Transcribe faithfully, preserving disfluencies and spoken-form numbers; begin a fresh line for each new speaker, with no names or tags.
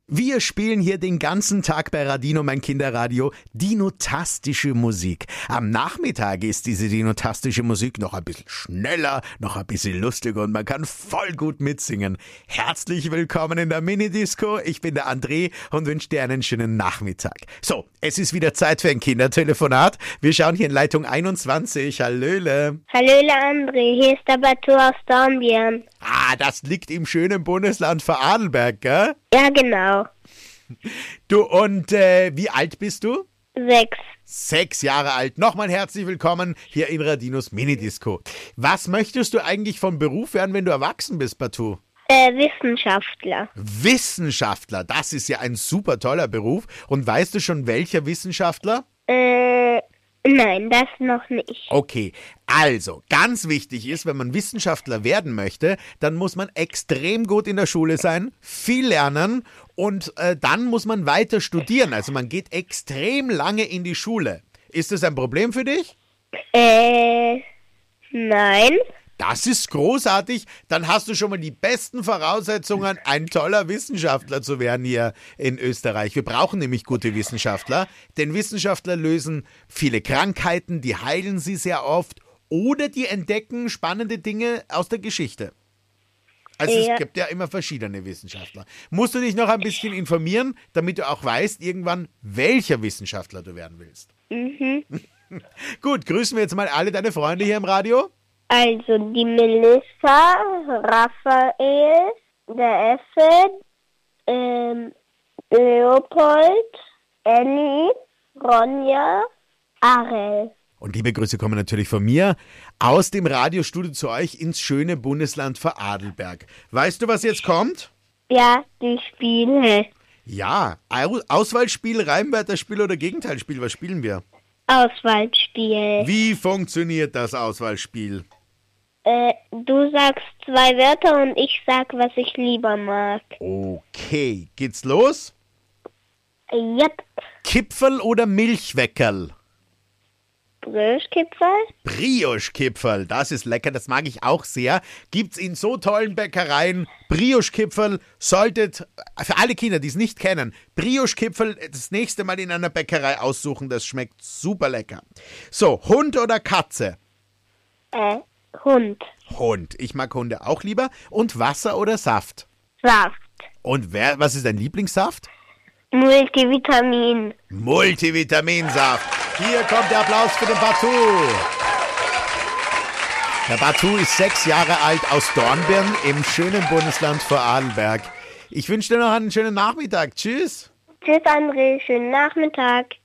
Wir spielen hier den ganzen Tag bei Radino, mein Kinderradio, dinotastische Musik. Am Nachmittag ist diese dinotastische Musik noch ein bisschen schneller, noch ein bisschen lustiger und man kann voll gut mitsingen. Herzlich willkommen in der Minidisco. Ich bin der André und wünsche dir einen schönen Nachmittag. So, es ist wieder Zeit für ein Kindertelefonat. Wir schauen hier in Leitung einundzwanzig. Hallöle.
Hallöle André, hier ist der Batu aus Dornbirn.
Ah, das liegt im schönen Bundesland Vorarlberg, gell?
Ja, genau.
Du, und äh, wie alt bist du?
Sechs.
Sechs Jahre alt. Nochmal herzlich willkommen hier in Radinos Minidisco. Was möchtest du eigentlich vom Beruf werden, wenn du erwachsen bist, Batu?
Äh, Wissenschaftler.
Wissenschaftler, das ist ja ein super toller Beruf. Und weißt du schon, welcher Wissenschaftler?
Äh, nein, das noch nicht.
Okay, also ganz wichtig ist, wenn man Wissenschaftler werden möchte, dann muss man extrem gut in der Schule sein, viel lernen und äh, dann muss man weiter studieren. Also man geht extrem lange in die Schule. Ist das ein Problem für dich?
Äh, nein.
Das ist großartig. Dann hast du schon mal die besten Voraussetzungen, ein toller Wissenschaftler zu werden hier in Österreich. Wir brauchen nämlich gute Wissenschaftler, denn Wissenschaftler lösen viele Krankheiten, die heilen sie sehr oft oder die entdecken spannende Dinge aus der Geschichte. Also
Ja.
es gibt ja immer verschiedene Wissenschaftler. Musst du dich noch ein bisschen informieren, damit du auch weißt irgendwann, welcher Wissenschaftler du werden willst.
Mhm.
Gut, grüßen wir jetzt mal alle deine Freunde hier im Radio.
Also die Melissa, Raphael, der Effe, ähm, Leopold, Elli, Ronja, Arel.
Und liebe Grüße kommen natürlich von mir aus dem Radiostudio zu euch ins schöne Bundesland Vorarlberg. Weißt du, was jetzt kommt?
Ja, die Spiele.
Ja, Au- Auswahlspiel, Reimwörterspiel oder Gegenteilspiel. Was spielen wir?
Auswahlspiel.
Wie funktioniert das Auswahlspiel?
Äh, du sagst zwei Wörter und ich sag, was ich lieber mag.
Okay, geht's los?
Yep.
Kipferl oder Milchweckerl?
Bröschkipferl?
Brioche-Kipferl, das ist lecker, das mag ich auch sehr. Gibt's in so tollen Bäckereien. Brioche-Kipferl solltet, für alle Kinder, die es nicht kennen, Brioche-Kipferl das nächste Mal in einer Bäckerei aussuchen, das schmeckt super lecker. So, Hund oder Katze?
Äh, Hund.
Hund, ich mag Hunde auch lieber. Und Wasser oder Saft?
Saft.
Und wer, was ist dein Lieblingssaft?
Multivitamin.
Multivitaminsaft. Hier kommt der Applaus für den Batu. Der Batu ist sechs Jahre alt aus Dornbirn im schönen Bundesland Vorarlberg. Ich wünsche dir noch einen schönen Nachmittag. Tschüss.
Tschüss, André. Schönen Nachmittag.